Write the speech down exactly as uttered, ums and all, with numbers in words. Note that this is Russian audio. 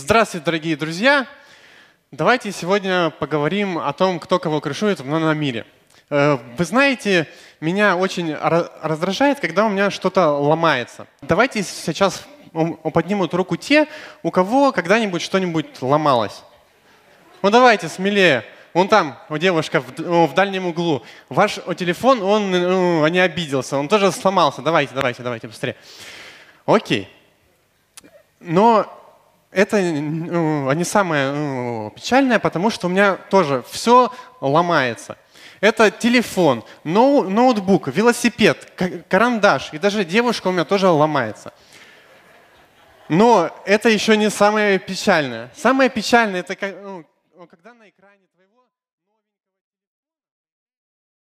Здравствуйте, дорогие друзья! Давайте сегодня поговорим о том, кто кого крышует в новом мире. Вы знаете, меня очень раздражает, когда у меня что-то ломается. Давайте сейчас поднимут руку те, у кого когда-нибудь что-нибудь ломалось. Ну давайте, смелее. Вон там, у девушка в, в дальнем углу. Ваш телефон, он ну, не обиделся, он тоже сломался. Давайте, давайте, давайте, быстрее. Окей. Но это ну, не самое ну, печальное, потому что у меня тоже все ломается. Это телефон, ноу, ноутбук, велосипед, карандаш. И даже девушка у меня тоже ломается. Но это еще не самое печальное. Самое печальное, это ну, когда на экране